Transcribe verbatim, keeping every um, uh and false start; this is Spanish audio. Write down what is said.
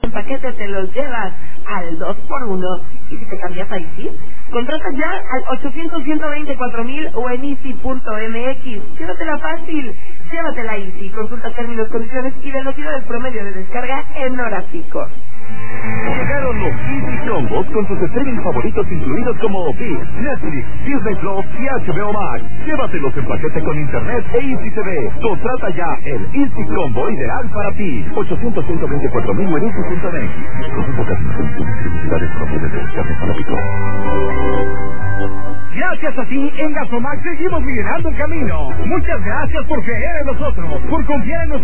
En paquete te los llevas al dos por uno. ¿Y si te cambias a Easy? Contrata ya al ochocientos, ciento veinticuatro mil o en easy punto m x. Llévatela fácil, llévatela Easy. Consulta términos, condiciones y velocidades promedio de descarga en hora pico. Llegaron los Easy Combos con sus streaming favoritos incluidos como ViX, Netflix, Disney Plus y H B O Max. Llévatelos en paquete con internet e Easy T V. Contrata ya el Easy Combo ideal para ti. ochocientos, ciento veinticuatro mil o en easy punto m x. Consulta términos, condiciones y velocidades promedio de descarga en hora pico. Gracias a ti, en Gasomax seguimos liderando el camino. Muchas gracias por creer en nosotros, por confiar en nosotros.